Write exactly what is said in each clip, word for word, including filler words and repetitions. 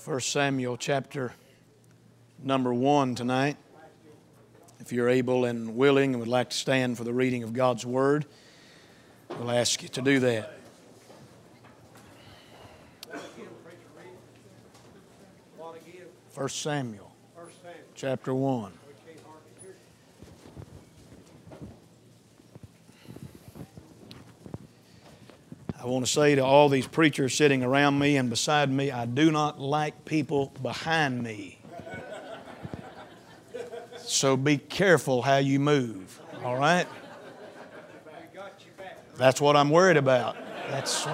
First Samuel chapter number one tonight. If you're able and willing and would like to stand for the reading of God's Word, we'll ask you to do that. First Samuel chapter one. I want to say to all these preachers sitting around me and beside me, I do not like people behind me. So be careful how you move, all right? That's what I'm worried about. That's,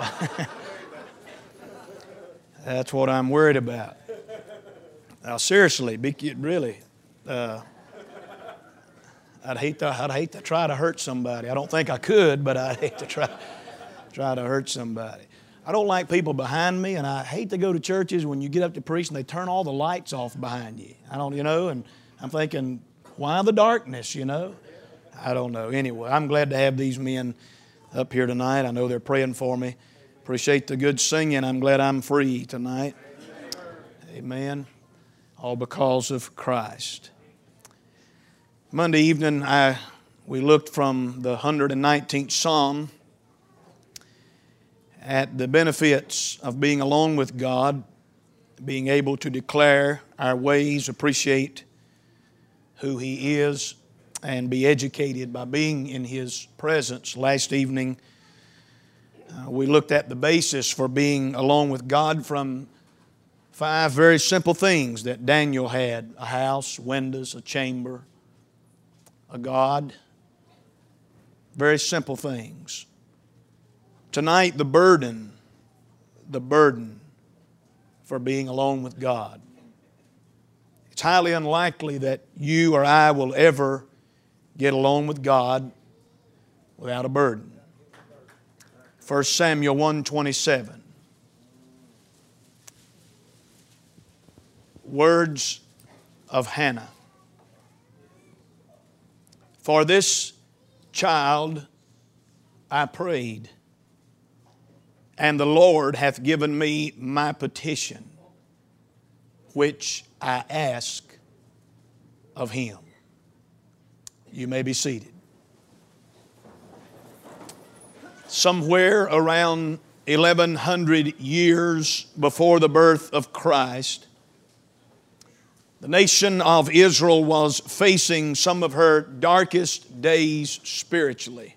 that's what I'm worried about. Now, seriously, be, really, uh, I'd hate to, I'd hate to try to hurt somebody. I don't think I could, but I'd hate to try. Try to hurt somebody. I don't like people behind me, and I hate to go to churches when you get up to preach and they turn all the lights off behind you. I don't, you know, and I'm thinking, why the darkness, you know? I don't know. Anyway, I'm glad to have these men up here tonight. I know they're praying for me. Appreciate the good singing. I'm glad I'm free tonight. Amen. All because of Christ. Monday evening, I we looked from the one hundred nineteenth Psalm at the benefits of being alone with God, being able to declare our ways, appreciate who He is, and be educated by being in His presence. Last evening, uh, we looked at the basis for being alone with God from five very simple things that Daniel had: a house, windows, a chamber, a God. Very simple things. Tonight, the burden, the burden for being alone with God. It's highly unlikely that you or I will ever get alone with God without a burden. First Samuel one twenty-seven. Words of Hannah. For this child I prayed, and the Lord hath given me my petition, which I ask of Him. You may be seated. Somewhere around eleven hundred years before the birth of Christ, the nation of Israel was facing some of her darkest days spiritually.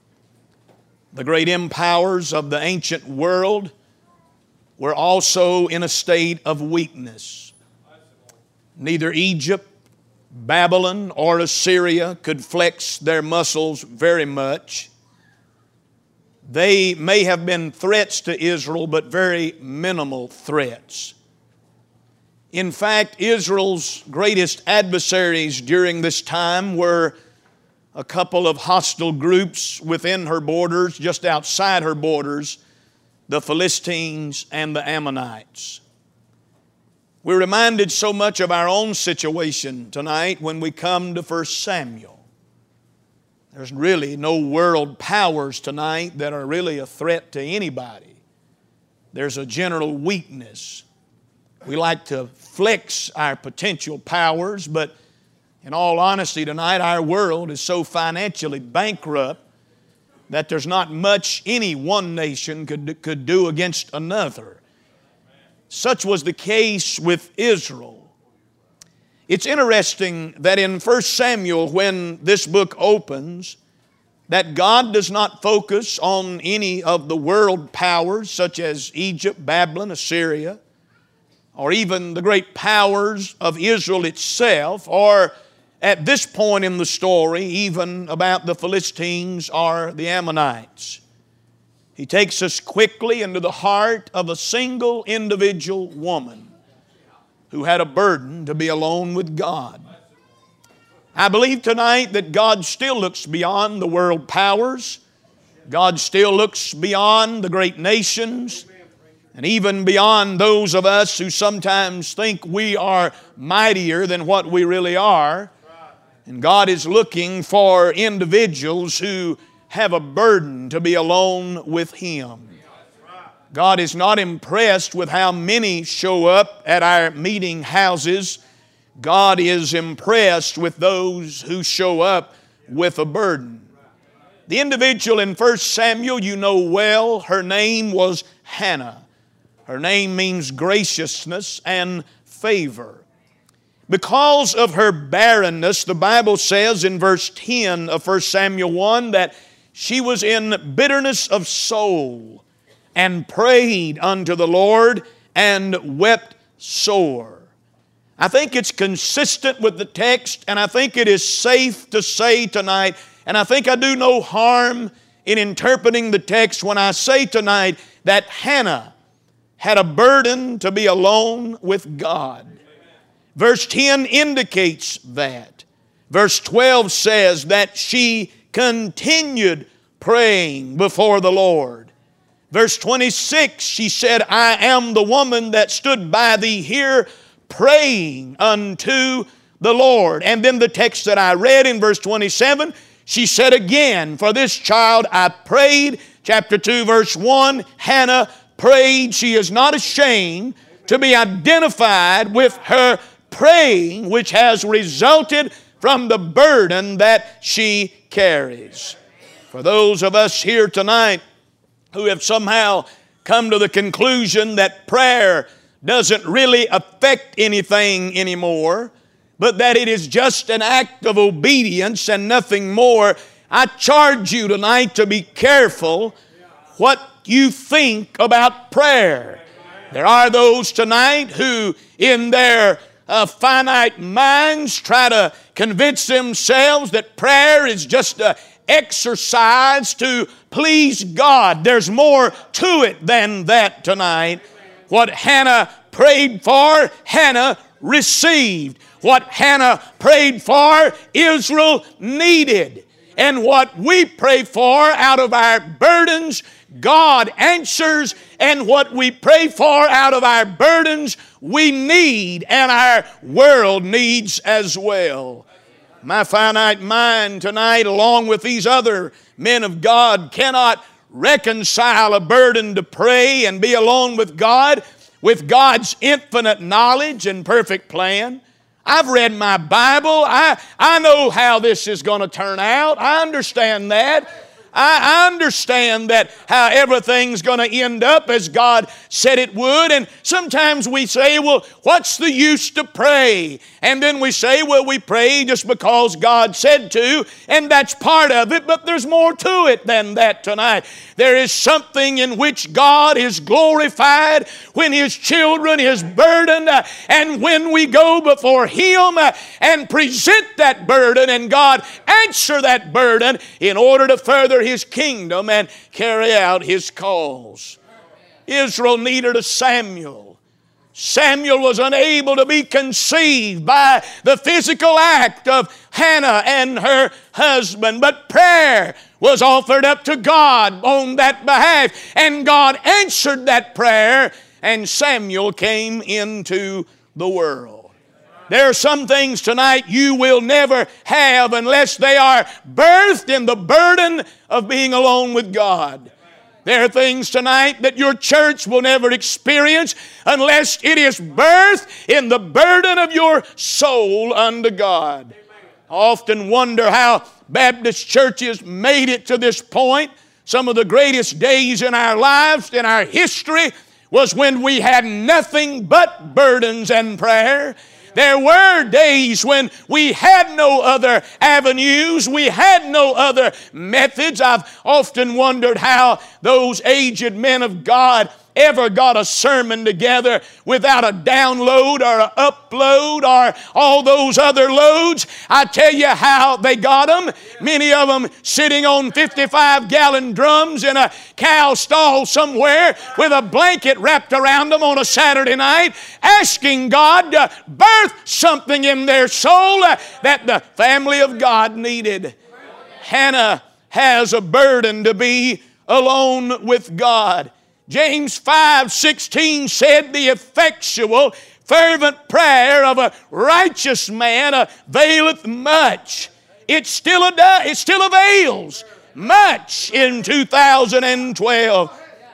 The great empires of the ancient world were also in a state of weakness. Neither Egypt, Babylon, or Assyria could flex their muscles very much. They may have been threats to Israel, but very minimal threats. In fact, Israel's greatest adversaries during this time were a couple of hostile groups within her borders, just outside her borders, the Philistines and the Ammonites. We're reminded so much of our own situation tonight when we come to First Samuel. There's really no world powers tonight that are really a threat to anybody. There's a general weakness. We like to flex our potential powers, but in all honesty tonight, our world is so financially bankrupt that there's not much any one nation could, could do against another. Such was the case with Israel. It's interesting that in First Samuel, when this book opens, that God does not focus on any of the world powers such as Egypt, Babylon, Assyria, or even the great powers of Israel itself, or at this point in the story, even about the Philistines or the Ammonites. He takes us quickly into the heart of a single individual woman who had a burden to be alone with God. I believe tonight that God still looks beyond the world powers. God still looks beyond the great nations, and even beyond those of us who sometimes think we are mightier than what we really are. And God is looking for individuals who have a burden to be alone with Him. God is not impressed with how many show up at our meeting houses. God is impressed with those who show up with a burden. The individual in First Samuel you know well, her name was Hannah. Her name means graciousness and favor. Because of her barrenness, the Bible says in verse ten of First Samuel one that she was in bitterness of soul and prayed unto the Lord and wept sore. I think it's consistent with the text, and I think it is safe to say tonight, and I think I do no harm in interpreting the text when I say tonight that Hannah had a burden to be alone with God. Verse ten indicates that. Verse twelve says that she continued praying before the Lord. Verse twenty-six, she said, I am the woman that stood by thee here praying unto the Lord. And then the text that I read in verse twenty-seven, she said again, for this child I prayed. Chapter two, verse one, Hannah prayed. She is not ashamed to be identified with her praying, which has resulted from the burden that she carries. For those of us here tonight who have somehow come to the conclusion that prayer doesn't really affect anything anymore, but that it is just an act of obedience and nothing more, I charge you tonight to be careful what you think about prayer. There are those tonight who in their uh, finite minds try to convince themselves that prayer is just an exercise to please God. There's more to it than that tonight. What Hannah prayed for, Hannah received. What Hannah prayed for, Israel needed. And what we pray for out of our burdens, God answers. And what we pray for out of our burdens, we need, and our world needs as well. My finite mind tonight, along with these other men of God, cannot reconcile a burden to pray and be alone with God with God's infinite knowledge and perfect plan. I've read my Bible. I, I know how this is going to turn out. I understand that. I, I understand that how everything's going to end up as God said it would. And sometimes we say, well, what's the use to pray? And then we say, well, we pray just because God said to, and that's part of it, but there's more to it than that tonight. There is something in which God is glorified when His children is burdened, uh, and when we go before Him uh, and present that burden, and God answer that burden in order to further His kingdom and carry out His cause. Israel needed a Samuel. Samuel was unable to be conceived by the physical act of Hannah and her husband, but prayer was offered up to God on that behalf, and God answered that prayer, and Samuel came into the world. There are some things tonight you will never have unless they are birthed in the burden of being alone with God. There are things tonight that your church will never experience unless it is birthed in the burden of your soul unto God. I often wonder how Baptist churches made it to this point. Some of the greatest days in our lives, in our history, was when we had nothing but burdens and prayer. There were days when we had no other avenues, we had no other methods. I've often wondered how those aged men of God ever got a sermon together without a download or an upload or all those other loads. I tell you how they got them. Many of them sitting on fifty-five gallon drums in a cow stall somewhere with a blanket wrapped around them on a Saturday night, asking God to birth something in their soul that the family of God needed. Hannah has a burden to be alone with God. James five sixteen said, the effectual, fervent prayer of a righteous man availeth much. It still, it still avails much in two thousand twelve.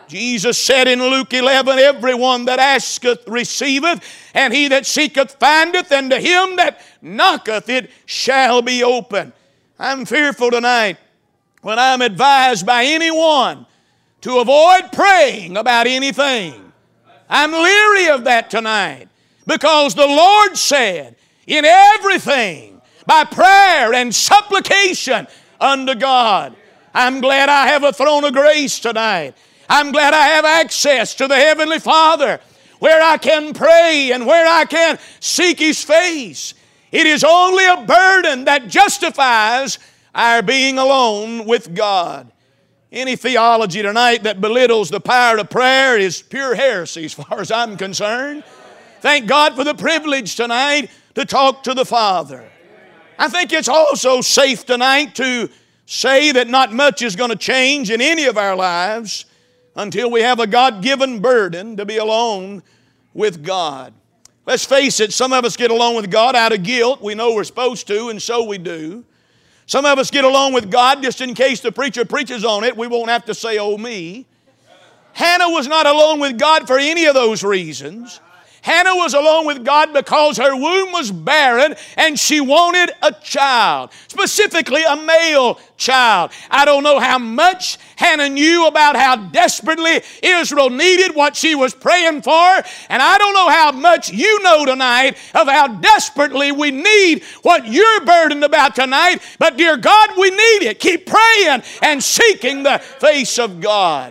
Jesus said in Luke eleven, everyone that asketh receiveth, and he that seeketh findeth, and to him that knocketh it shall be open. I'm fearful tonight when I'm advised by anyone to avoid praying about anything. I'm leery of that tonight, because the Lord said, in everything, by prayer and supplication unto God. I'm glad I have a throne of grace tonight. I'm glad I have access to the Heavenly Father, where I can pray and where I can seek His face. It is only a burden that justifies our being alone with God. Any theology tonight that belittles the power of prayer is pure heresy as far as I'm concerned. Thank God for the privilege tonight to talk to the Father. I think it's also safe tonight to say that not much is going to change in any of our lives until we have a God-given burden to be alone with God. Let's face it, some of us get alone with God out of guilt. We know we're supposed to, and so we do. Some of us get alone with God just in case the preacher preaches on it. We won't have to say, oh me. Hannah was not alone with God for any of those reasons. Hannah was alone with God because her womb was barren and she wanted a child, specifically a male child. I don't know how much Hannah knew about how desperately Israel needed what she was praying for, and I don't know how much you know tonight of how desperately we need what you're burdened about tonight, but dear God, we need it. Keep praying and seeking the face of God.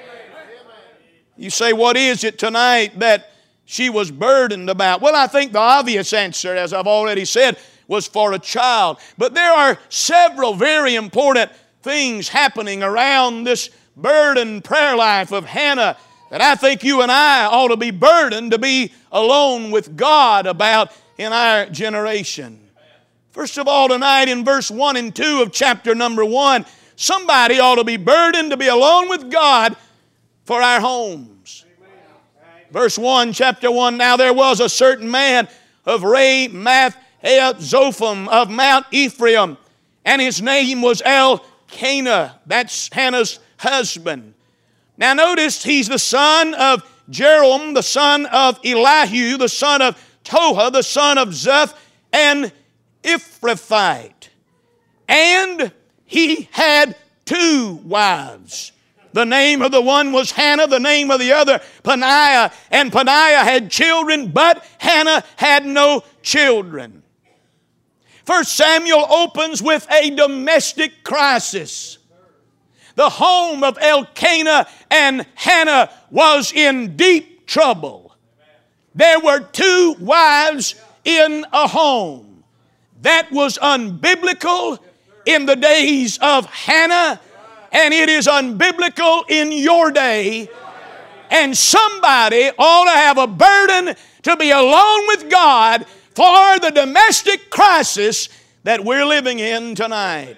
You say, what is it tonight that she was burdened about? Well, I think the obvious answer, as I've already said, was for a child. But there are several very important things happening around this burdened prayer life of Hannah that I think you and I ought to be burdened to be alone with God about in our generation. First of all, tonight in verse one and two of chapter number one, somebody ought to be burdened to be alone with God for our homes. Verse one, chapter one, now there was a certain man of Ramath Zophim of Mount Ephraim, and his name was Elkanah. That's Hannah's husband. Now notice he's the son of Jeroham, the son of Elihu, the son of Tohu, the son of Zeph, and Ephrathite. And he had two wives. The name of the one was Hannah, the name of the other Peninnah. And Peninnah had children, but Hannah had no children. First Samuel opens with a domestic crisis. The home of Elkanah and Hannah was in deep trouble. There were two wives in a home. That was unbiblical in the days of Hannah, and it is unbiblical in your day. And somebody ought to have a burden to be alone with God for the domestic crisis that we're living in tonight.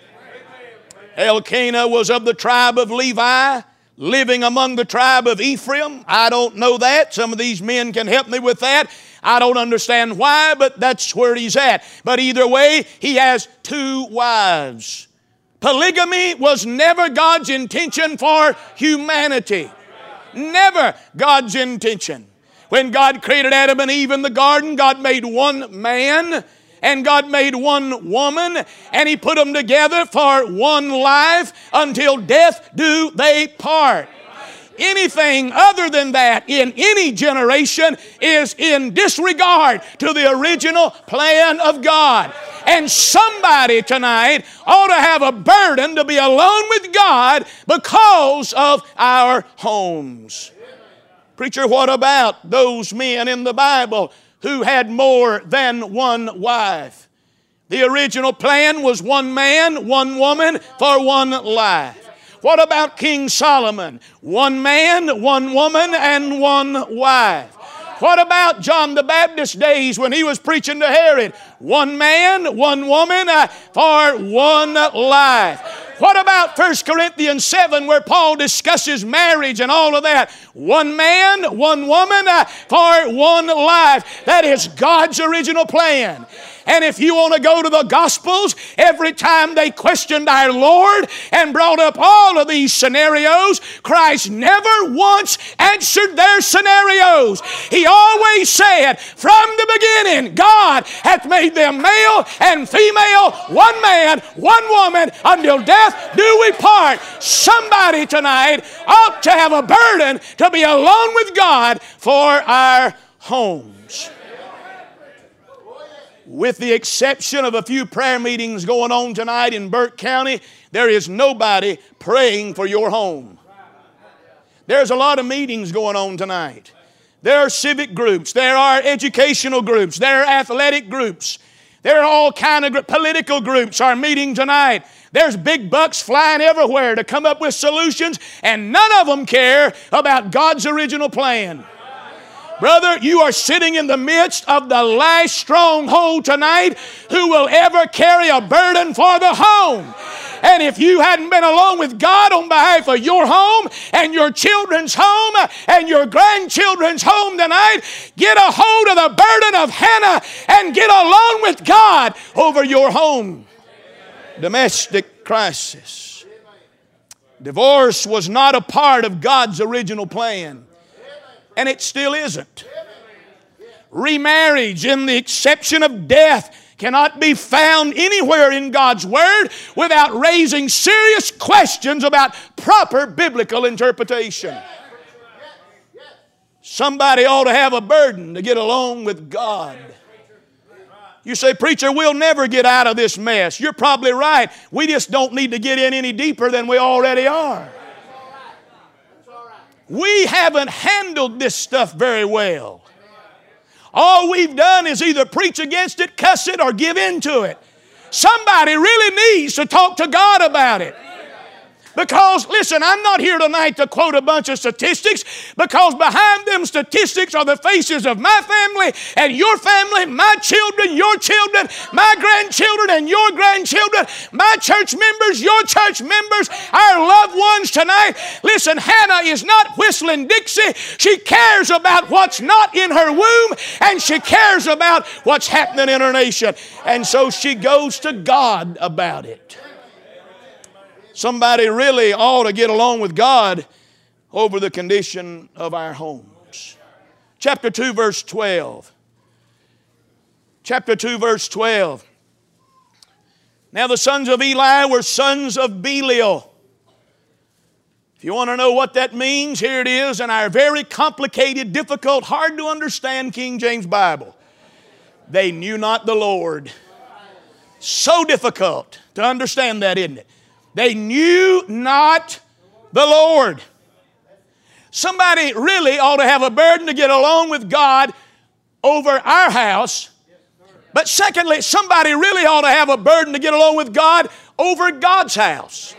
Elkanah was of the tribe of Levi, living among the tribe of Ephraim. I don't know that. Some of these men can help me with that. I don't understand why, but that's where he's at. But either way, he has two wives. Polygamy was never God's intention for humanity. Never God's intention. When God created Adam and Eve in the garden, God made one man and God made one woman, and He put them together for one life until death do they part. Anything other than that in any generation is in disregard to the original plan of God. And somebody tonight ought to have a burden to be alone with God because of our homes. Preacher, what about those men in the Bible who had more than one wife? The original plan was one man, one woman for one life. What about King Solomon? One man, one woman, and one wife. What about John the Baptist's days when he was preaching to Herod? One man, one woman, uh, for one life. What about First Corinthians seven where Paul discusses marriage and all of that? One man, one woman, uh, for one life. That is God's original plan. And if you want to go to the Gospels, every time they questioned our Lord and brought up all of these scenarios, Christ never once answered their scenarios. He always said, from the beginning, God hath made them male and female, one man, one woman, until death do we part. Somebody tonight ought to have a burden to be alone with God for our homes. With the exception of a few prayer meetings going on tonight in Burke County, there is nobody praying for your home. There's a lot of meetings going on tonight. There are civic groups. There are educational groups. There are athletic groups. There are all kind of political groups are meeting tonight. There's big bucks flying everywhere to come up with solutions, and none of them care about God's original plan. Brother, you are sitting in the midst of the last stronghold tonight who will ever carry a burden for the home. And if you hadn't been alone with God on behalf of your home and your children's home and your grandchildren's home tonight, get a hold of the burden of Hannah and get alone with God over your home. Domestic crisis. Divorce was not a part of God's original plan. And it still isn't. Remarriage, in the exception of death, cannot be found anywhere in God's Word without raising serious questions about proper biblical interpretation. Somebody ought to have a burden to get along with God. You say, preacher, we'll never get out of this mess. You're probably right. We just don't need to get in any deeper than we already are. We haven't handled this stuff very well. All we've done is either preach against it, cuss it, or give in to it. Somebody really needs to talk to God about it. Because, listen, I'm not here tonight to quote a bunch of statistics, because behind them statistics are the faces of my family and your family, my children, your children, my grandchildren and your grandchildren, my church members, your church members, our loved ones tonight. Listen, Hannah is not whistling Dixie. She cares about what's not in her womb, and she cares about what's happening in her nation. And so she goes to God about it. Somebody really ought to get along with God over the condition of our homes. Chapter two, verse twelve. Chapter two, verse twelve. Now the sons of Eli were sons of Belial. If you want to know what that means, here it is in our very complicated, difficult, hard to understand King James Bible. They knew not the Lord. So difficult to understand that, isn't it? They knew not the Lord. Somebody really ought to have a burden to get along with God over our house. But secondly, somebody really ought to have a burden to get along with God over God's house.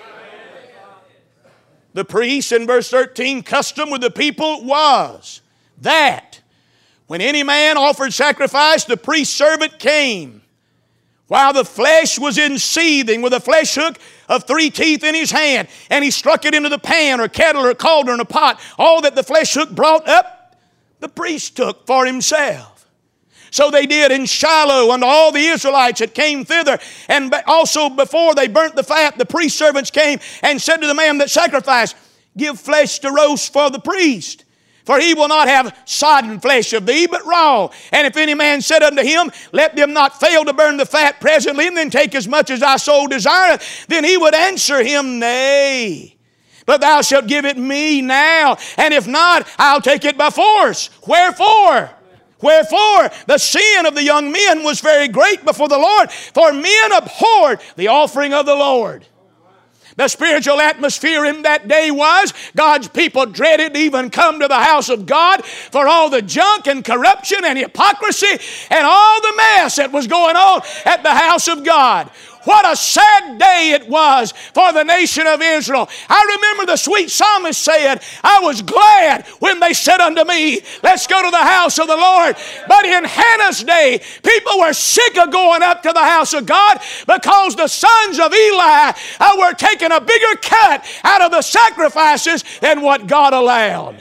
The priest in verse thirteen, custom with the people was that when any man offered sacrifice, the priest's servant came, while the flesh was in seething, with a flesh hook of three teeth in his hand, and he struck it into the pan or kettle or cauldron or pot. All that the flesh hook brought up, the priest took for himself. So they did in Shiloh unto all the Israelites that came thither. And also before they burnt the fat, the priest servants came and said to the man that sacrificed, give flesh to roast for the priest. For he will not have sodden flesh of thee, but raw. And if any man said unto him, let them not fail to burn the fat presently, and then take as much as thy soul desireth, then he would answer him, nay, but thou shalt give it me now. And if not, I'll take it by force. Wherefore? Wherefore, the sin of the young men was very great before the Lord, for men abhorred the offering of the Lord. The spiritual atmosphere in that day was God's people dreaded to even come to the house of God for all the junk and corruption and hypocrisy and all the mess that was going on at the house of God. What a sad day it was for the nation of Israel. I remember the sweet psalmist said, I was glad when they said unto me, let's go to the house of the Lord. But in Hannah's day, people were sick of going up to the house of God because the sons of Eli uh, were taking a bigger cut out of the sacrifices than what God allowed.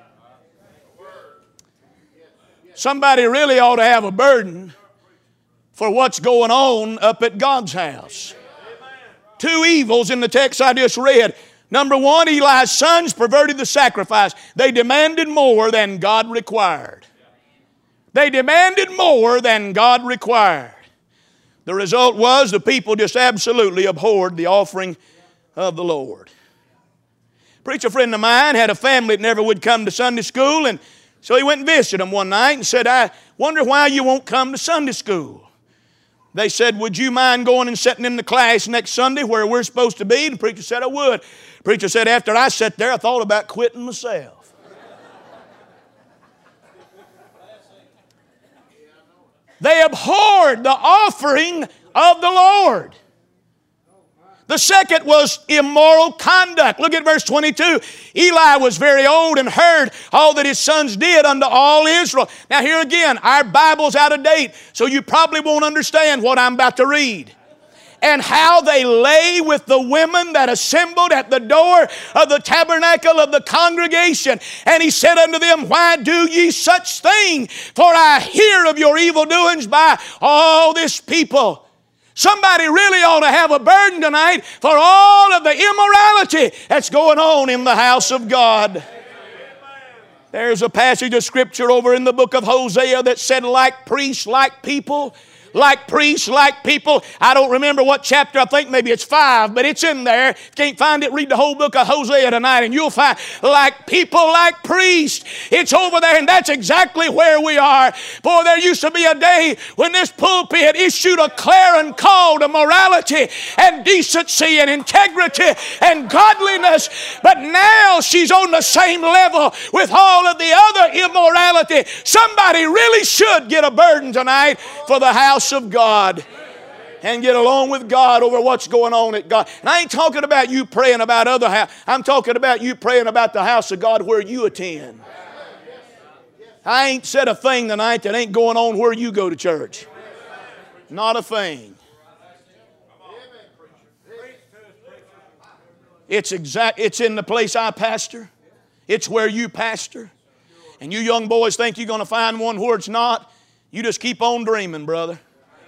Somebody really ought to have a burden for what's going on up at God's house. Two evils in the text I just read. Number one, Eli's sons perverted the sacrifice. They demanded more than God required. They demanded more than God required. The result was the people just absolutely abhorred the offering of the Lord. A preacher friend of mine had a family that never would come to Sunday school, and so he went and visited them one night and said, I wonder why you won't come to Sunday school. They said, would you mind going and sitting in the class next Sunday where we're supposed to be? The preacher said, I would. The preacher said, after I sat there, I thought about quitting myself. They abhorred the offering of the Lord. The second was immoral conduct. Look at verse twenty-two. Eli was very old and heard all that his sons did unto all Israel. Now here again, our Bible's out of date, so you probably won't understand what I'm about to read. And how they lay with the women that assembled at the door of the tabernacle of the congregation. And he said unto them, why do ye such thing? For I hear of your evil doings by all this people. Somebody really ought to have a burden tonight for all of the immorality that's going on in the house of God. There's a passage of Scripture over in the book of Hosea that said, like priests, like people. Like priests, like people. I don't remember what chapter, I think maybe it's five, but it's in there. If you can't find it, read the whole book of Hosea tonight and you'll find like people, like priests. It's over there, and that's exactly where we are. Boy, there used to be a day when this pulpit issued a clarion call to morality and decency and integrity and godliness, but now she's on the same level with all of the other immorality. Somebody really should get a burden tonight for the house of God and get along with God over what's going on at God. And I ain't talking about you praying about other house. I'm talking about you praying about the house of God where you attend. I ain't said a thing tonight that ain't going on where you go to church. Not a thing. It's exact. It's in the place I pastor. It's where you pastor. And you young boys think you're going to find one where it's not. You just keep on dreaming, brother.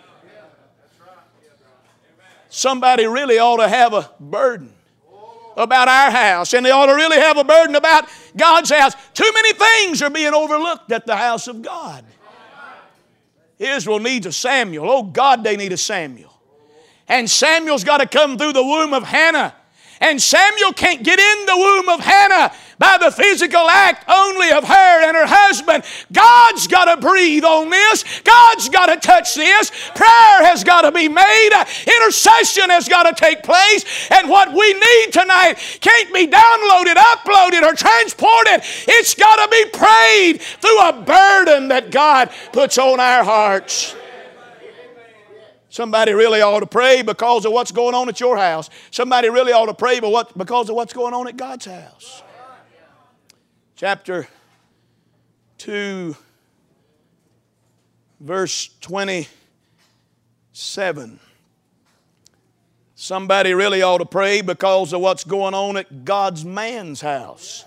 Somebody really ought to have a burden about our house, and they ought to really have a burden about God's house. Too many things are being overlooked at the house of God. Israel needs a Samuel. Oh God, they need a Samuel. And Samuel's got to come through the womb of Hannah. And Samuel can't get in the womb of Hannah by the physical act only of her and her husband. God's got to breathe on this. God's got to touch this. Prayer has got to be made. Intercession has got to take place. And what we need tonight can't be downloaded, uploaded, or transported. It's got to be prayed through a burden that God puts on our hearts. Somebody really ought to pray because of what's going on at your house. Somebody really ought to pray because of what's going on at God's house. Chapter two, verse twenty-seven. Somebody really ought to pray because of what's going on at God's man's house.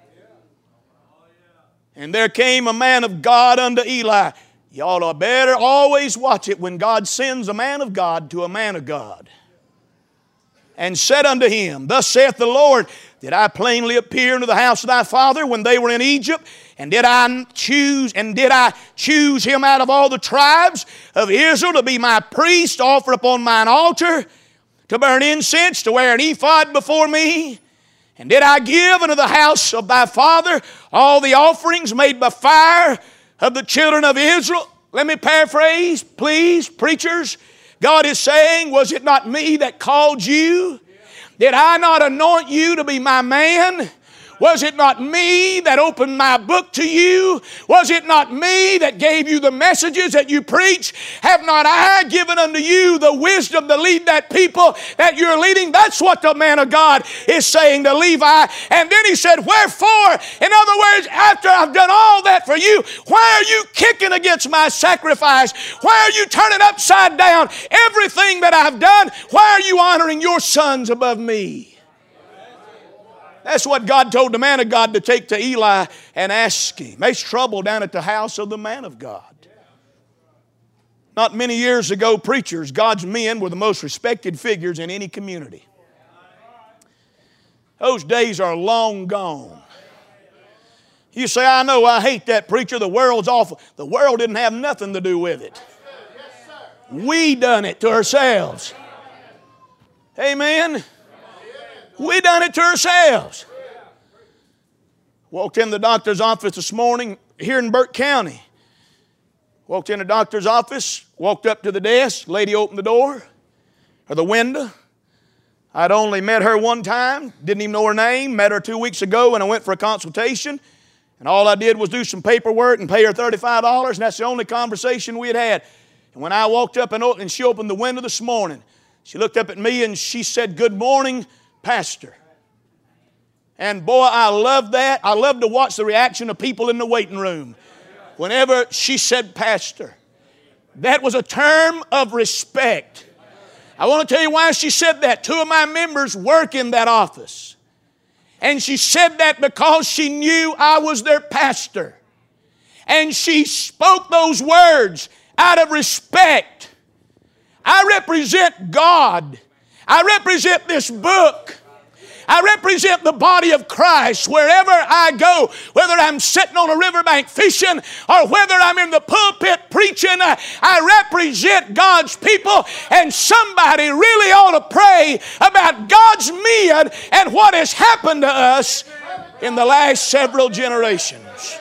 And there came a man of God unto Eli. You ought to better always watch it when God sends a man of God to a man of God. And said unto him, thus saith the Lord, did I plainly appear unto the house of thy father when they were in Egypt? And did I choose, and did I choose him out of all the tribes of Israel to be my priest, to offer upon mine altar, to burn incense, to wear an ephod before me? And did I give unto the house of thy father all the offerings made by fire of the children of Israel? Let me paraphrase, please, preachers. God is saying, was it not me that called you? Did I not anoint you to be my man? Was it not me that opened my book to you? Was it not me that gave you the messages that you preach? Have not I given unto you the wisdom to lead that people that you're leading? That's what the man of God is saying to Levi. And then he said, wherefore? In other words, after I've done all that for you, why are you kicking against my sacrifice? Why are you turning upside down everything that I've done? Why are you honoring your sons above me? That's what God told the man of God to take to Eli and ask him. There's trouble down at the house of the man of God. Not many years ago, preachers, God's men, were the most respected figures in any community. Those days are long gone. You say, I know, I hate that preacher. The world's awful. The world didn't have nothing to do with it. We done it to ourselves. Amen. We done it to ourselves. Walked in the doctor's office this morning here in Burke County. Walked in the doctor's office, walked up to the desk, lady opened the door, or the window. I'd only met her one time, didn't even know her name, met her two weeks ago when I went for a consultation. And all I did was do some paperwork and pay her thirty-five dollars, and that's the only conversation we had had. And when I walked up and, and she opened the window this morning, she looked up at me and she said, "Good morning, Pastor." And boy, I love that. I love to watch the reaction of people in the waiting room whenever she said pastor. That was a term of respect. I want to tell you why she said that. Two of my members work in that office. And she said that because she knew I was their pastor. And she spoke those words out of respect. I represent God. I represent this book. I represent the body of Christ wherever I go, whether I'm sitting on a riverbank fishing or whether I'm in the pulpit preaching. I, I represent God's people, and somebody really ought to pray about God's men and what has happened to us in the last several generations.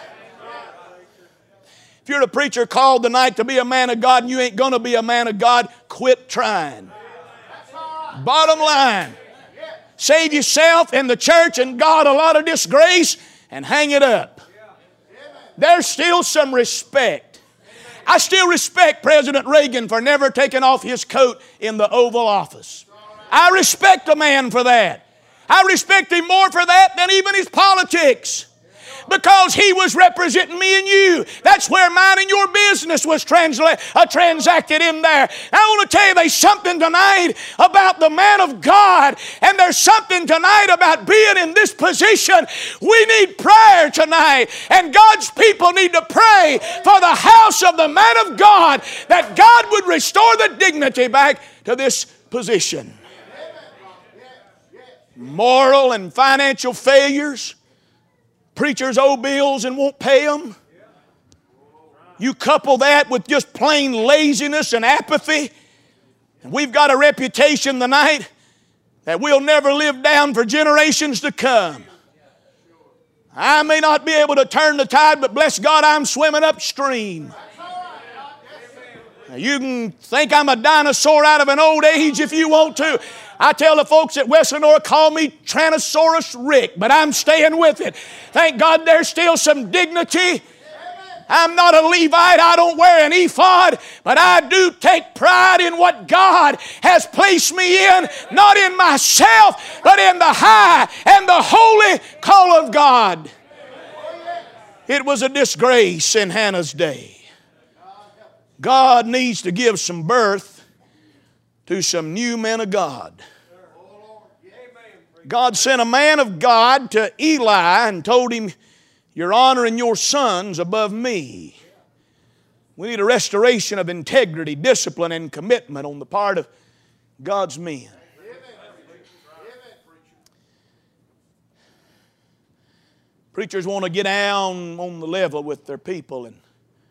If you're a preacher called tonight to be a man of God and you ain't going to be a man of God, quit trying. Bottom line. Save yourself and the church and God a lot of disgrace and hang it up. There's still some respect. I still respect President Reagan for never taking off his coat in the Oval Office. I respect a man for that. I respect him more for that than even his politics. Because he was representing me and you. That's where mine and your business was transla- uh, transacted in there. I want to tell you, there's something tonight about the man of God, and there's something tonight about being in this position. We need prayer tonight, and God's people need to pray for the house of the man of God, that God would restore the dignity back to this position. Moral and financial failures. Preachers owe bills and won't pay them. You couple that with just plain laziness and apathy, and we've got a reputation tonight that we'll never live down for generations to come. I may not be able to turn the tide, but bless God, I'm swimming upstream. Now, you can think I'm a dinosaur out of an old age if you want to. I tell the folks at West Lenore, call me Tyrannosaurus Rick, but I'm staying with it. Thank God there's still some dignity. I'm not a Levite. I don't wear an ephod, but I do take pride in what God has placed me in, not in myself, but in the high and the holy call of God. It was a disgrace in Hannah's day. God needs to give some birth to some new men of God. God sent a man of God to Eli and told him, "You're honoring your sons above me." We need a restoration of integrity, discipline, and commitment on the part of God's men. Preachers want to get down on the level with their people, and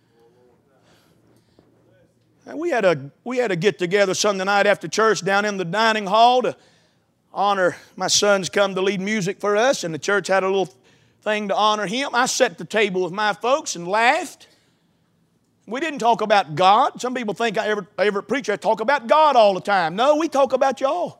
And we had a we had a get together Sunday night after church down in the dining hall to honor my son's come to lead music for us, and the church had a little thing to honor him. I sat at the table with my folks and laughed. We didn't talk about God. Some people think I ever every preacher I talk about God all the time. No, we talk about y'all.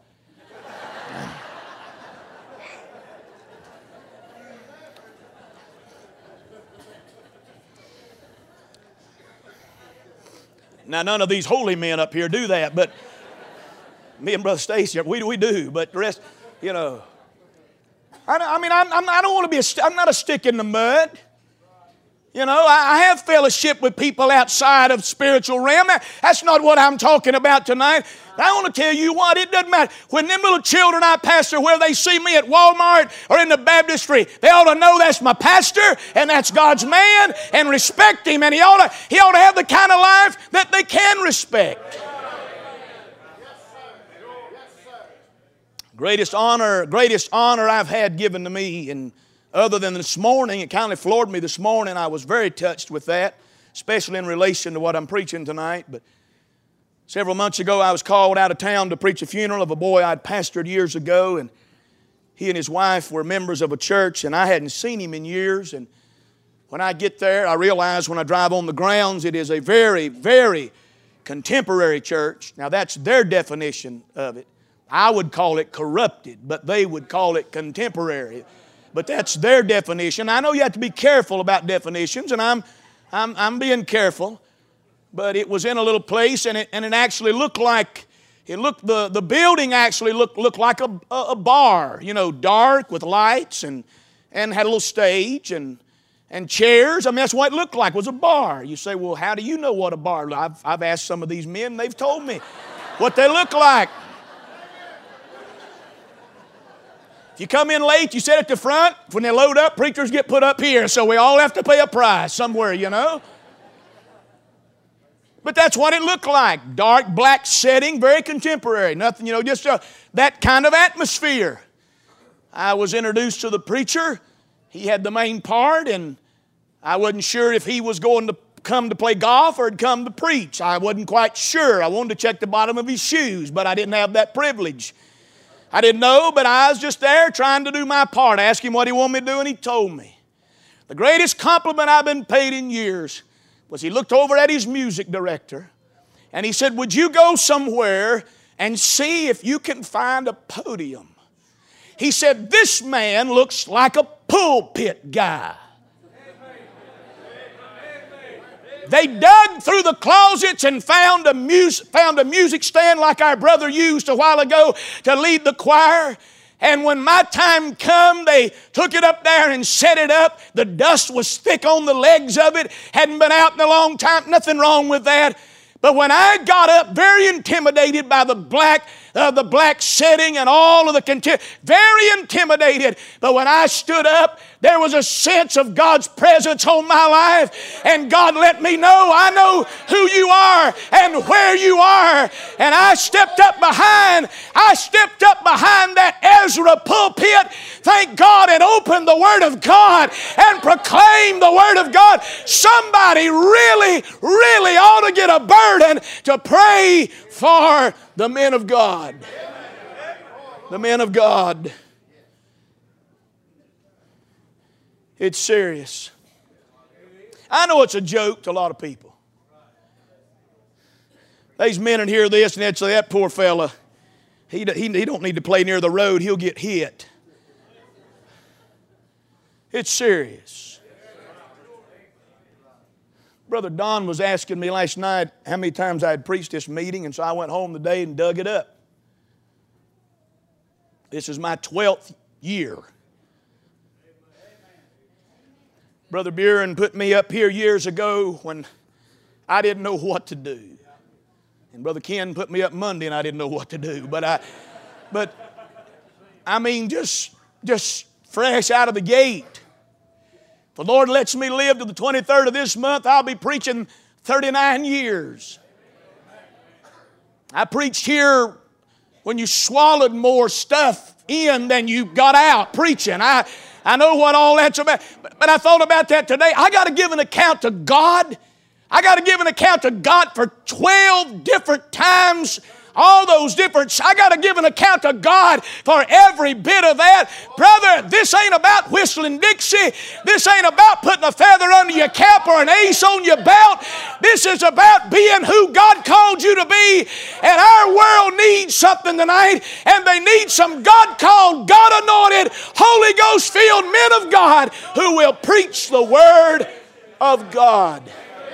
Now, none of these holy men up here do that, but me and Brother Stacy, we, we do, but the rest, you know. I, I mean, I'm, I'm, I don't want to be, a, I'm not a stick in the mud. You know, I have fellowship with people outside of spiritual realm. That's not what I'm talking about tonight. I want to tell you what, it doesn't matter. When them little children I pastor, where they see me at Walmart or in the baptistry, they ought to know that's my pastor and that's God's man and respect him. And he ought to, he ought to have the kind of life that they can respect. Greatest honor, greatest honor I've had given to me, and other than this morning, it kind of floored me this morning. I was very touched with that, especially in relation to what I'm preaching tonight. But several months ago, I was called out of town to preach a funeral of a boy I'd pastored years ago, and he and his wife were members of a church, and I hadn't seen him in years. And when I get there, I realize when I drive on the grounds, it is a very, very contemporary church. Now, that's their definition of it. I would call it corrupted, but they would call it contemporary. But that's their definition. I know you have to be careful about definitions, and I'm, I'm, I'm being careful. But it was in a little place, and it, and it actually looked like, it looked, the, the building actually looked, looked like a, a bar, you know, dark with lights, and, and had a little stage and, and chairs. I mean, that's what it looked like, was a bar. You say, well, how do you know what a bar is? I've, I've asked some of these men, they've told me what they look like. If you come in late, you sit at the front. When they load up, preachers get put up here. So we all have to pay a price somewhere, you know. But that's what it looked like. Dark, black setting, very contemporary. Nothing, you know, just uh, that kind of atmosphere. I was introduced to the preacher. He had the main part, and I wasn't sure if he was going to come to play golf or had come to preach. I wasn't quite sure. I wanted to check the bottom of his shoes, but I didn't have that privilege. I didn't know, but I was just there trying to do my part. I asked him what he wanted me to do, and he told me. The greatest compliment I've been paid in years was he looked over at his music director, and he said, would you go somewhere and see if you can find a podium? He said, this man looks like a pulpit guy. They dug through the closets and found a, music, found a music stand like our brother used a while ago to lead the choir. And when my time come, they took it up there and set it up. The dust was thick on the legs of it. Hadn't been out in a long time. Nothing wrong with that. But when I got up, very intimidated by the black, uh, the black setting and all of the contempt, very intimidated. But when I stood up, there was a sense of God's presence on my life, and God let me know, I know who you are and where you are. And I stepped up behind, I stepped up behind that Ezra pulpit, thank God, and opened the Word of God and proclaimed the Word of God. Somebody really, really ought to get a burden to pray for the men of God. The men of God. It's serious. I know it's a joke to a lot of people. These men in here this and that, so that poor fella, he, he, he don't need to play near the road, he'll get hit. It's serious. Brother Don was asking me last night how many times I had preached this meeting, and so I went home today and dug it up. This is my twelfth year. Brother Buren put me up here years ago when I didn't know what to do. And Brother Ken put me up Monday and I didn't know what to do. But I, but I mean, just, just fresh out of the gate. If the Lord lets me live to the twenty-third of this month, I'll be preaching thirty-nine years. I preached here when you swallowed more stuff in than you got out preaching. I, I know what all that's about. But, but I thought about that today. I got to give an account to God. I got to give an account to God for twelve different times. All those different, I got to give an account to God for every bit of that. Brother, this ain't about whistling Dixie. This ain't about putting a feather under your cap or an ace on your belt. This is about being who God called you to be. And our world needs something tonight, and they need some God-called, God-anointed, Holy Ghost-filled men of God who will preach the Word of God.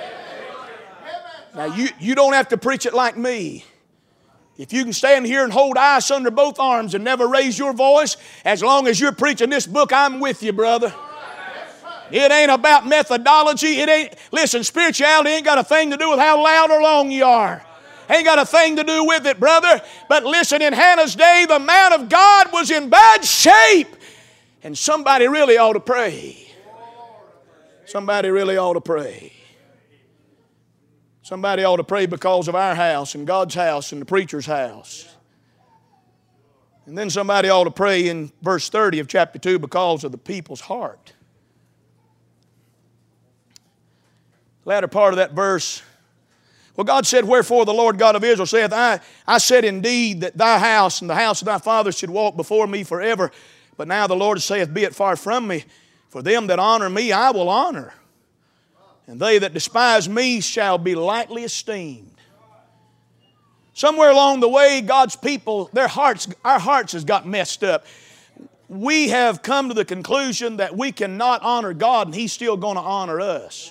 Now, you, you don't have to preach it like me. If you can stand here and hold ice under both arms and never raise your voice, as long as you're preaching this book, I'm with you, brother. It ain't about methodology. It ain't, listen, spirituality ain't got a thing to do with how loud or long you are. Ain't got a thing to do with it, brother. But listen, in Hannah's day, the man of God was in bad shape. And somebody really ought to pray. Somebody really ought to pray. Somebody ought to pray because of our house and God's house and the preacher's house. And then somebody ought to pray in verse thirty of chapter two because of the people's heart. Latter part of that verse. Well, God said, wherefore the Lord God of Israel saith, I, I said indeed that thy house and the house of thy fathers should walk before me forever. But now the Lord saith, be it far from me. For them that honor me I will honor. And they that despise me shall be lightly esteemed. Somewhere along the way, God's people, their hearts, our hearts has got messed up. We have come to the conclusion that we cannot honor God and He's still going to honor us.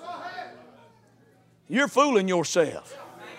You're fooling yourself.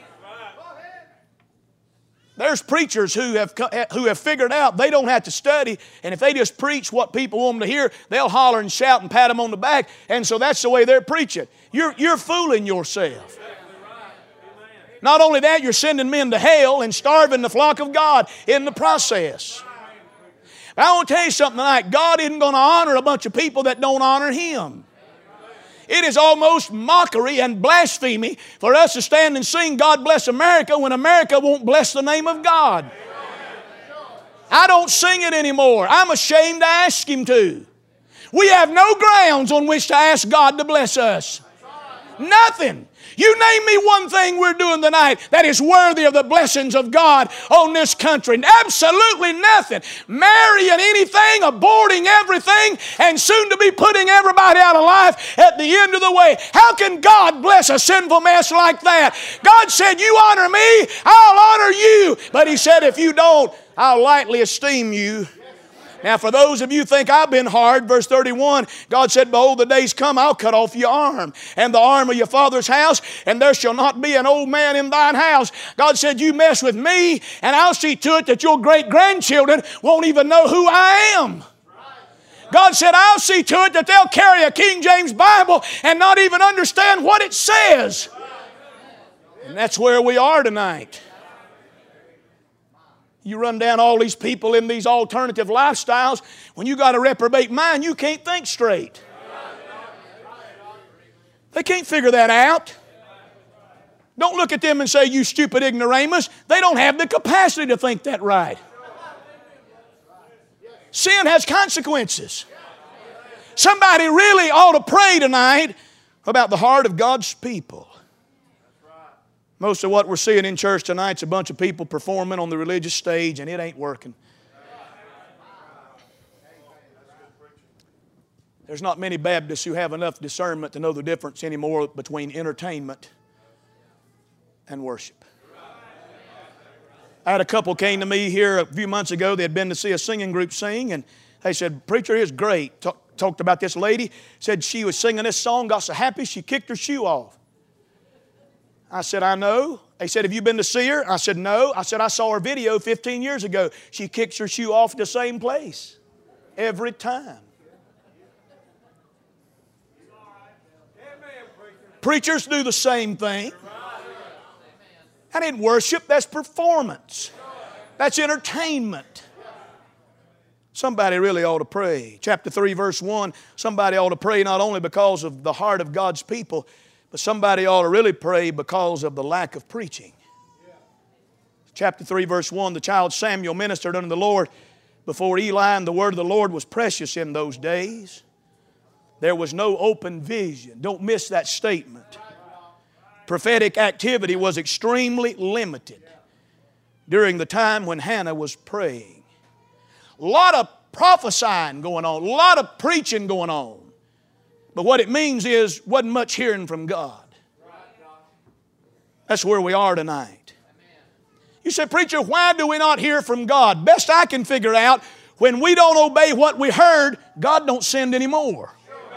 There's preachers who have, who have figured out they don't have to study, and if they just preach what people want them to hear, they'll holler and shout and pat them on the back, and so that's the way they're preaching. You're, you're fooling yourself. Not only that, you're sending men to hell and starving the flock of God in the process. I want to tell you something tonight. God isn't going to honor a bunch of people that don't honor Him. It is almost mockery and blasphemy for us to stand and sing God Bless America when America won't bless the name of God. I don't sing it anymore. I'm ashamed to ask Him to. We have no grounds on which to ask God to bless us. Nothing. You name me one thing we're doing tonight that is worthy of the blessings of God on this country. Absolutely nothing. Marrying anything, aborting everything, and soon to be putting everybody out of life at the end of the way. How can God bless a sinful mess like that? God said, you honor me, I'll honor you. But He said, if you don't, I'll lightly esteem you. Now, for those of you who think I've been hard, verse thirty-one, God said, behold, the days come, I'll cut off your arm and the arm of your father's house, and there shall not be an old man in thine house. God said, you mess with me, and I'll see to it that your great-grandchildren won't even know who I am. God said, I'll see to it that they'll carry a King James Bible and not even understand what it says. And that's where we are tonight. You run down all these people in these alternative lifestyles. When you got a reprobate mind, you can't think straight. They can't figure that out. Don't look at them and say, you stupid ignoramus. They don't have the capacity to think that right. Sin has consequences. Somebody really ought to pray tonight about the heart of God's people. Most of what we're seeing in church tonight is a bunch of people performing on the religious stage, and it ain't working. There's not many Baptists who have enough discernment to know the difference anymore between entertainment and worship. I had a couple came to me here a few months ago. They had been to see a singing group sing, and they said, preacher is great. Talk, talked about this lady. Said she was singing this song, got so happy she kicked her shoe off. I said, I know. They said, have you been to see her? I said, no. I said, I saw her video fifteen years ago. She kicks her shoe off at the same place every time. Preachers do the same thing. That ain't worship, that's performance. That's entertainment. Somebody really ought to pray. Chapter three, verse one, somebody ought to pray not only because of the heart of God's people, but somebody ought to really pray because of the lack of preaching. Chapter three, verse one, the child Samuel ministered unto the Lord before Eli, and the word of the Lord was precious in those days. There was no open vision. Don't miss that statement. Prophetic activity was extremely limited during the time when Hannah was praying. A lot of prophesying going on, a lot of preaching going on. But what it means is, wasn't much hearing from God. That's where we are tonight. You say, preacher, why do we not hear from God? Best I can figure out, when we don't obey what we heard, God don't send any more.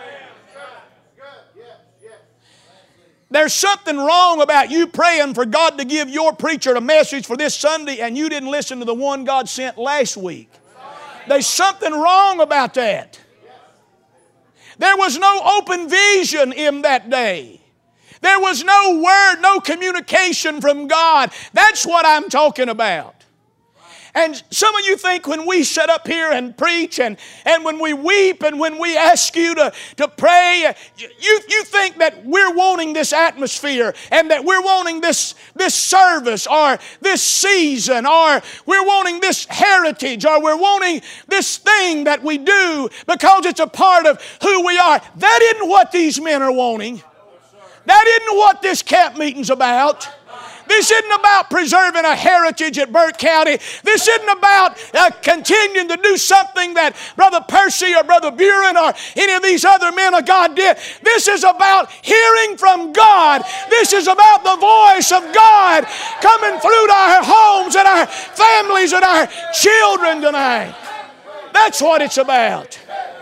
There's something wrong about you praying for God to give your preacher a message for this Sunday and you didn't listen to the one God sent last week. There's something wrong about that. There was no open vision in that day. There was no word, no communication from God. That's what I'm talking about. And some of you think when we sit up here and preach and, and when we weep and when we ask you to, to pray, you, you think that we're wanting this atmosphere and that we're wanting this, this service or this season or we're wanting this heritage or we're wanting this thing that we do because it's a part of who we are. That isn't what these men are wanting. That isn't what this camp meeting's about. This isn't about preserving a heritage at Burke County. This isn't about uh, continuing to do something that Brother Percy or Brother Buren or any of these other men of God did. This is about hearing from God. This is about the voice of God coming through to our homes and our families and our children tonight. That's what it's about.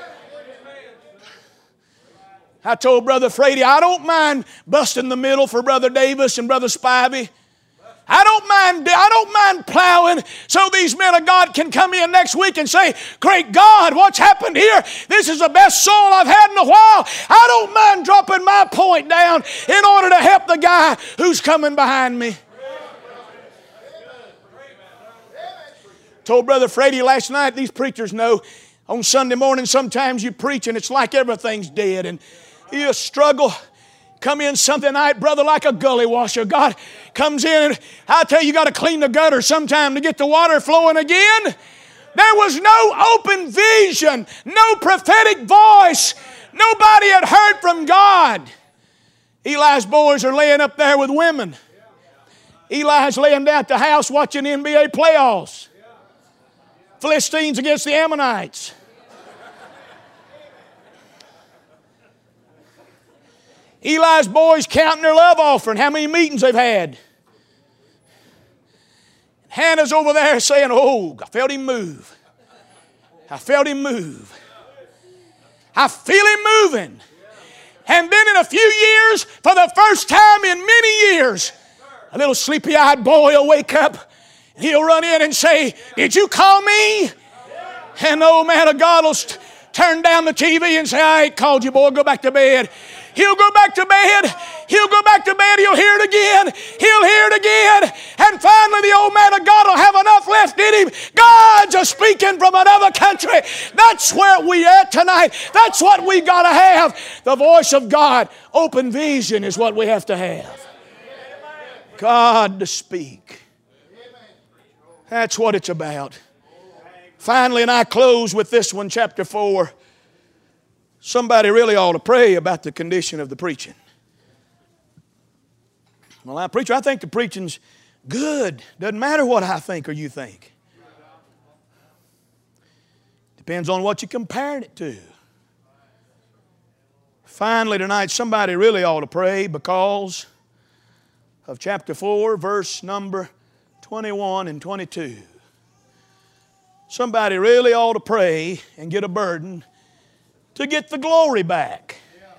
I told Brother Frady, I don't mind busting the middle for Brother Davis and Brother Spivey. I don't mind, I don't mind plowing so these men of God can come in next week and say, great God, what's happened here? This is the best soul I've had in a while. I don't mind dropping my point down in order to help the guy who's coming behind me. Told Brother Frady last night, these preachers know on Sunday morning sometimes you preach and it's like everything's dead and you struggle. Come in Sunday night, brother, like a gully washer. God comes in and I tell you, you got to clean the gutter sometime to get the water flowing again. There was no open vision, no prophetic voice. Nobody had heard from God. Eli's boys are laying up there with women. Eli's laying down at the house watching N B A playoffs. Philistines against the Ammonites. Eli's boys counting their love offering, how many meetings they've had. Hannah's over there saying, oh, I felt him move. I felt him move. I feel him moving. And then in a few years, for the first time in many years, a little sleepy-eyed boy will wake up. He'll run in and say, did you call me? And the old man of God will st- turn down the T V and say, I ain't called you, boy. Go back to bed. He'll go back to bed. He'll go back to bed. He'll hear it again. He'll hear it again. And finally the old man of God will have enough left in him. God's a speaking from another country. That's where we at tonight. That's what we got to have. The voice of God. Open vision is what we have to have. God to speak. That's what it's about. Finally, and I close with this one, chapter four. Somebody really ought to pray about the condition of the preaching. Well, I preacher, I think the preaching's good. Doesn't matter what I think or you think. Depends on what you're comparing it to. Finally, tonight, somebody really ought to pray because of chapter four, verse number twenty-one and twenty-two. Somebody really ought to pray and get a burden to get the glory back.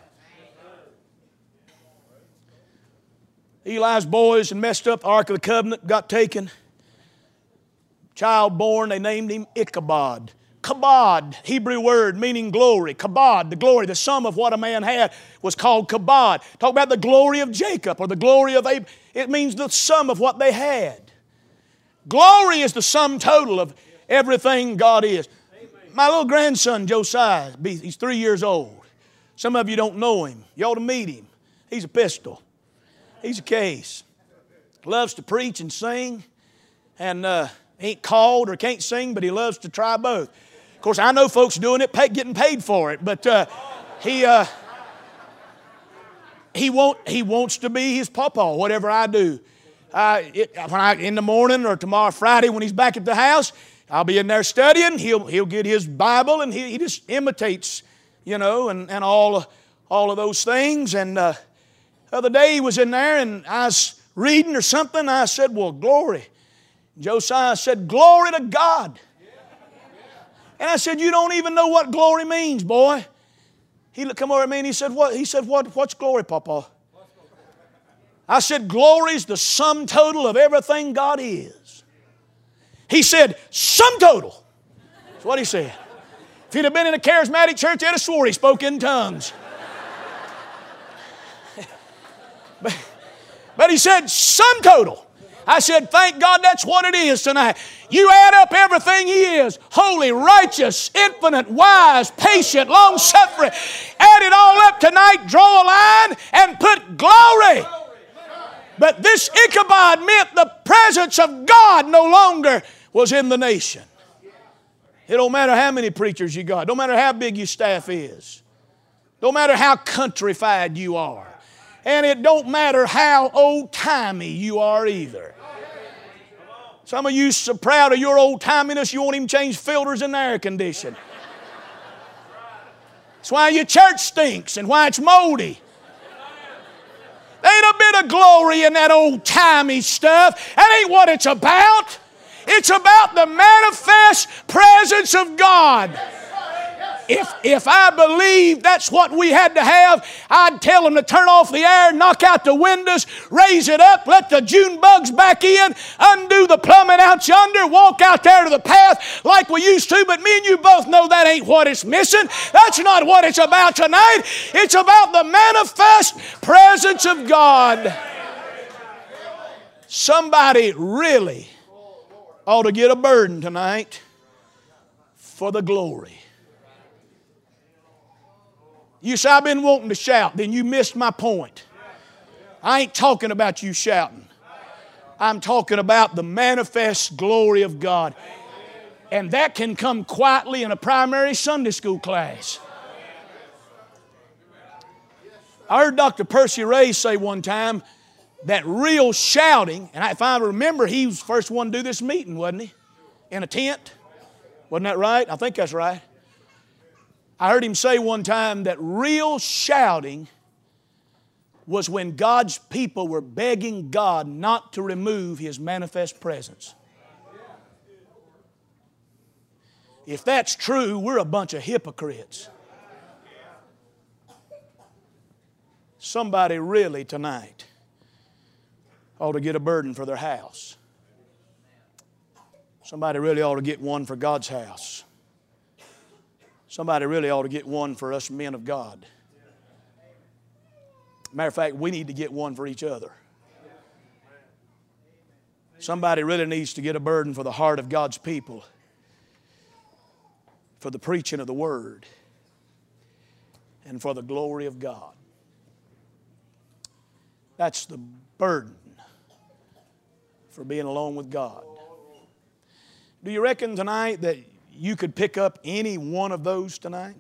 Eli's boys had messed up. The Ark of the Covenant got taken. Child born, they named him Ichabod. Kabod, Hebrew word meaning glory. Kabod, the glory, the sum of what a man had was called kabod. Talk about the glory of Jacob or the glory of Abraham. It means the sum of what they had. Glory is the sum total of everything God is. My little grandson, Josiah, he's three years old. Some of you don't know him. You ought to meet him. He's a pistol. He's a case. Loves to preach and sing. And uh, ain't called or can't sing, but he loves to try both. Of course, I know folks doing it, pay, getting paid for it. But uh, he uh, he, won't, he wants to be his papa, whatever I do. Uh, it, when I, in the morning or tomorrow, Friday, when he's back at the house, I'll be in there studying. He'll, he'll get his Bible and he, he just imitates, you know, and, and all, all of those things. And uh, the other day he was in there and I was reading or something. I said, well, glory. Josiah said, glory to God. And I said, you don't even know what glory means, boy. He looked come over at me and he said, what? He said, what? What's glory, Papa? I said, glory's the sum total of everything God is. He said, sum total. That's what he said. If he'd have been in a charismatic church, he'd have swore he spoke in tongues. but, but he said, sum total. I said, thank God that's what it is tonight. You add up everything He is. Holy, righteous, infinite, wise, patient, long-suffering. Add it all up tonight, draw a line, and put glory. But this Ichabod meant the presence of God no longer was in the nation. It don't matter how many preachers you got. Don't matter how big your staff is. Don't matter how countrified you are. And it don't matter how old-timey you are either. Some of you so proud of your old-timiness you won't even change filters in the air conditioner. That's why your church stinks and why it's moldy. There ain't a bit of glory in that old-timey stuff. That ain't what it's about. It's about the manifest presence of God. If, if I believed that's what we had to have, I'd tell them to turn off the air, knock out the windows, raise it up, let the June bugs back in, undo the plumbing out yonder, walk out there to the path like we used to. But me and you both know that ain't what it's missing. That's not what it's about tonight. It's about the manifest presence of God. Somebody really ought to get a burden tonight for the glory. You say, I've been wanting to shout. Then you missed my point. I ain't talking about you shouting. I'm talking about the manifest glory of God. And that can come quietly in a primary Sunday school class. I heard Doctor Percy Ray say one time that real shouting, and if I remember, he was the first one to do this meeting, wasn't he? In a tent. Wasn't that right? I think that's right. I heard him say one time that real shouting was when God's people were begging God not to remove His manifest presence. If that's true, we're a bunch of hypocrites. Somebody really tonight ought to get a burden for their house. Somebody really ought to get one for God's house. Somebody really ought to get one for us men of God. Matter of fact, we need to get one for each other. Somebody really needs to get a burden for the heart of God's people, for the preaching of the Word, and for the glory of God. That's the burden for being alone with God. Do you reckon tonight that you could pick up any one of those tonight?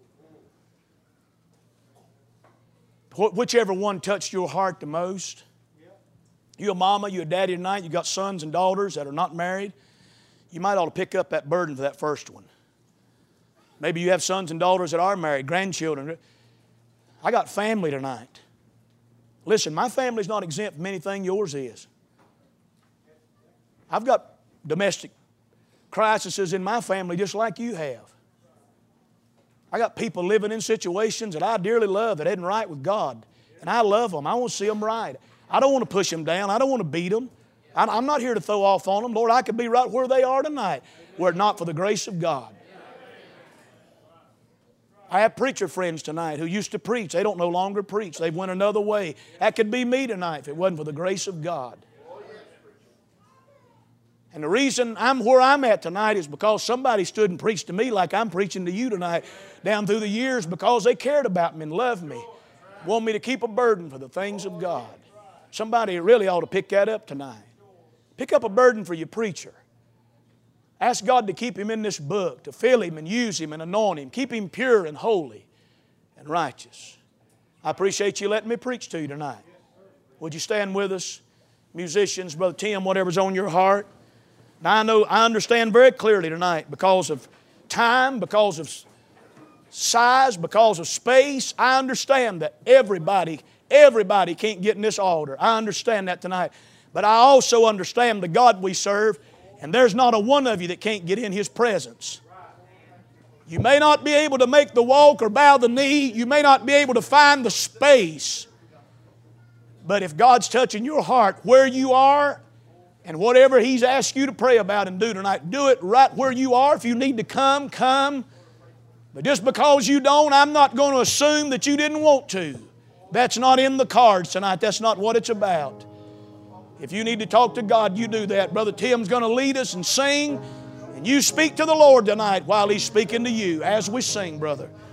Whichever one touched your heart the most. You're a mama, you're a daddy tonight, you got sons and daughters that are not married. You might ought to pick up that burden for that first one. Maybe you have sons and daughters that are married, grandchildren. I got family tonight. Listen, my family's not exempt from anything yours is. I've got domestic crises in my family just like you have. I got people living in situations that I dearly love that isn't right with God. And I love them. I want to see them right. I don't want to push them down. I don't want to beat them. I'm not here to throw off on them. Lord, I could be right where they are tonight were it not for the grace of God. I have preacher friends tonight who used to preach. They don't no longer preach. They've went another way. That could be me tonight if it wasn't for the grace of God. And the reason I'm where I'm at tonight is because somebody stood and preached to me like I'm preaching to you tonight down through the years because they cared about me and loved me. Want me to keep a burden for the things of God. Somebody really ought to pick that up tonight. Pick up a burden for your preacher. Ask God to keep him in this book, to fill him and use him and anoint him. Keep him pure and holy and righteous. I appreciate you letting me preach to you tonight. Would you stand with us? Musicians, Brother Tim, whatever's on your heart. Now I know, I understand very clearly tonight because of time, because of size, because of space. I understand that everybody, everybody can't get in this altar. I understand that tonight. But I also understand the God we serve, and there's not a one of you that can't get in His presence. You may not be able to make the walk or bow the knee. You may not be able to find the space. But if God's touching your heart where you are, and whatever He's asked you to pray about and do tonight, do it right where you are. If you need to come, come. But just because you don't, I'm not going to assume that you didn't want to. That's not in the cards tonight. That's not what it's about. If you need to talk to God, you do that. Brother Tim's going to lead us and sing. And you speak to the Lord tonight while He's speaking to you as we sing, brother.